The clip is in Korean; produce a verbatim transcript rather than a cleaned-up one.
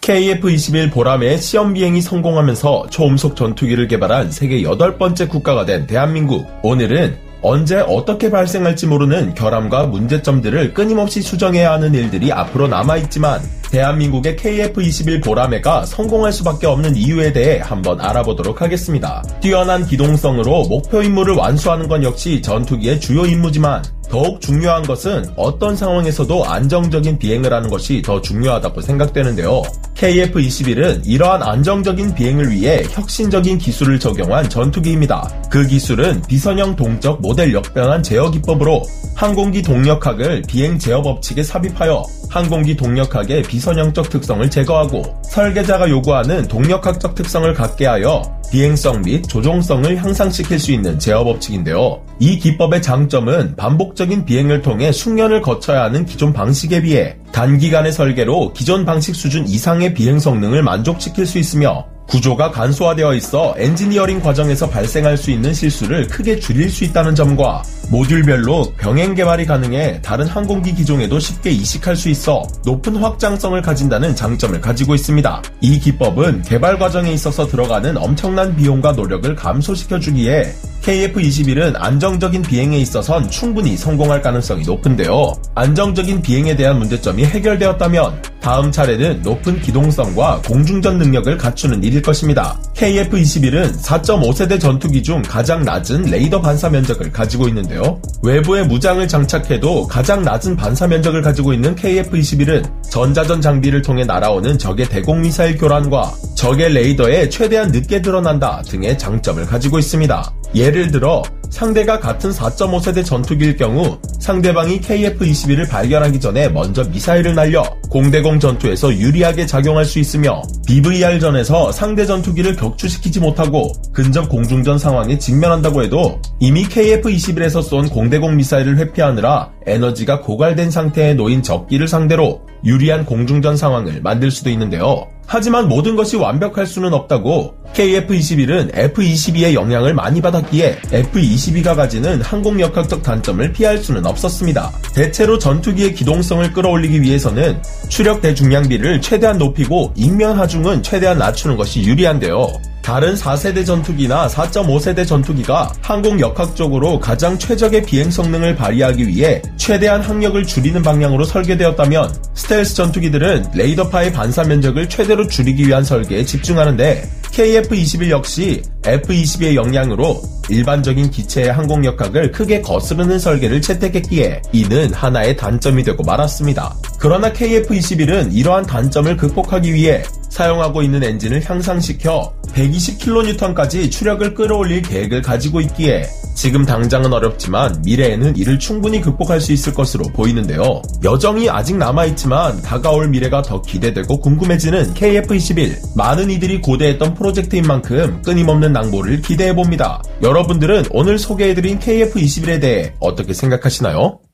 케이에프 이십일 보라매의 시험 비행이 성공하면서 초음속 전투기를 개발한 세계 여덟 번째 국가가 된 대한민국. 오늘은 언제 어떻게 발생할지 모르는 결함과 문제점들을 끊임없이 수정해야 하는 일들이 앞으로 남아있지만 대한민국의 케이에프 이십일 보라매가 성공할 수밖에 없는 이유에 대해 한번 알아보도록 하겠습니다. 뛰어난 기동성으로 목표 임무를 완수하는 건 역시 전투기의 주요 임무지만 더욱 중요한 것은 어떤 상황에서도 안정적인 비행을 하는 것이 더 중요하다고 생각되는데요. 케이에프 이십일은 이러한 안정적인 비행을 위해 혁신적인 기술을 적용한 전투기입니다. 그 기술은 비선형 동적 모델 역변환 제어 기법으로 항공기 동력학을 비행 제어 법칙에 삽입하여 항공기 동력학의 비선형적 특성을 제거하고 설계자가 요구하는 동력학적 특성을 갖게 하여 비행성 및 조종성을 향상시킬 수 있는 제어 법칙인데요. 이 기법의 장점은 반복적인 비행을 통해 숙련을 거쳐야 하는 기존 방식에 비해 단기간의 설계로 기존 방식 수준 이상의 비행 성능을 만족시킬 수 있으며 구조가 간소화되어 있어 엔지니어링 과정에서 발생할 수 있는 실수를 크게 줄일 수 있다는 점과 모듈별로 병행 개발이 가능해 다른 항공기 기종에도 쉽게 이식할 수 있어 높은 확장성을 가진다는 장점을 가지고 있습니다. 이 기법은 개발 과정에 있어서 들어가는 엄청난 비용과 노력을 감소시켜주기에 케이에프 이십일은 안정적인 비행에 있어선 충분히 성공할 가능성이 높은데요. 안정적인 비행에 대한 문제점이 해결되었다면 다음 차례는 높은 기동성과 공중전 능력을 갖추는 일일 것입니다. 케이에프 이십일은 사 점 오 세대 전투기 중 가장 낮은 레이더 반사 면적을 가지고 있는데요. 외부에 무장을 장착해도 가장 낮은 반사 면적을 가지고 있는 케이에프 이십일은 전자전 장비를 통해 날아오는 적의 대공 미사일 교란과 적의 레이더에 최대한 늦게 드러난다 등의 장점을 가지고 있습니다. 예를 들어 상대가 같은 사 점 오 세대 전투기일 경우 상대방이 케이에프 이십일을 발견하기 전에 먼저 미사일을 날려 공대공 전투에서 유리하게 작용할 수 있으며 비브이알전에서 상대 전투기를 격추시키지 못하고 근접 공중전 상황에 직면한다고 해도 이미 케이에프 이십일에서 쏜 공대공 미사일을 회피하느라 에너지가 고갈된 상태에 놓인 적기를 상대로 유리한 공중전 상황을 만들 수도 있는데요. 하지만 모든 것이 완벽할 수는 없다고 케이에프 이십일은 에프 이십이의 영향을 많이 받았기에 에프 이십이가 가지는 항공역학적 단점을 피할 수는 없었습니다. 대체로 전투기의 기동성을 끌어올리기 위해서는 추력 대중량비를 최대한 높이고 인면 하중은 최대한 낮추는 것이 유리한데요. 다른 사 세대 전투기나 사 점 오 세대 전투기가 항공역학적으로 가장 최적의 비행 성능을 발휘하기 위해 최대한 항력을 줄이는 방향으로 설계되었다면 스텔스 전투기들은 레이더파의 반사 면적을 최대로 줄이기 위한 설계에 집중하는데 케이에프 이십일 역시 에프 이십이의 영향으로 일반적인 기체의 항공역학을 크게 거스르는 설계를 채택했기에 이는 하나의 단점이 되고 말았습니다. 그러나 케이에프 이십일은 이러한 단점을 극복하기 위해 사용하고 있는 엔진을 향상시켜 백이십 킬로니우턴까지 추력을 끌어올릴 계획을 가지고 있기에 지금 당장은 어렵지만 미래에는 이를 충분히 극복할 수 있을 것으로 보이는데요. 여정이 아직 남아있지만 다가올 미래가 더 기대되고 궁금해지는 케이에프 이십일. 많은 이들이 고대했던 프로젝트인 만큼 끊임없는 낭보를 기대해봅니다. 여러분들은 오늘 소개해드린 케이에프 이십일에 대해 어떻게 생각하시나요?